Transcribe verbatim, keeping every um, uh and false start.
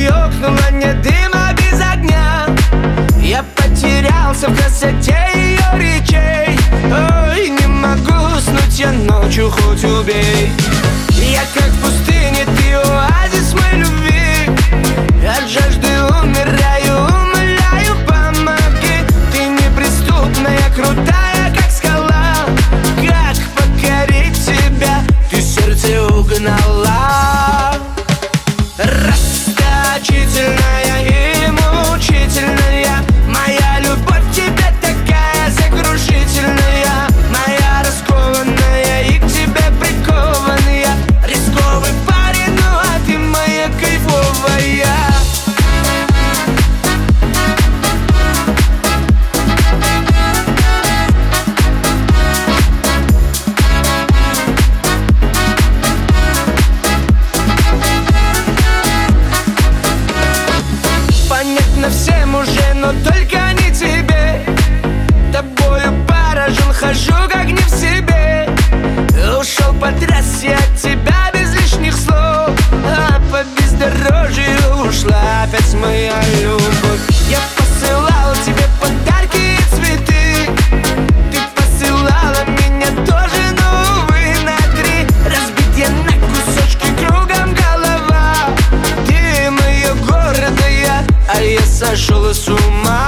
ёкнуло, нет дыма без огня. Я потерялся в красоте ее речей. Ой, не могу уснуть я ночью, хоть убей. Я как в пустыне, ты оазис моей любви. От жажды умираю, умоляю, помоги. Ты неприступная, крутая, как скала. Как покорить тебя, ты сердце угнала. Расточительная и мучительная, моя любовь к тебе такая сокрушительная. Моя раскованная и к тебе прикованная. Рисковый парень, ну а ты моя кайфовая. Понятно всем уже, но только не тебе. Тобою поражен, хожу как не в себе. Ушел по трассе от тебя без лишних слов, а по бездорожью ушла опять моя любовь. Я посылал тебе подарки и цветы. Ты посылала меня тоже, но увы, на три. Разбит я на кусочки, кругом голова. Ты мое гордая, а я сошел с ума.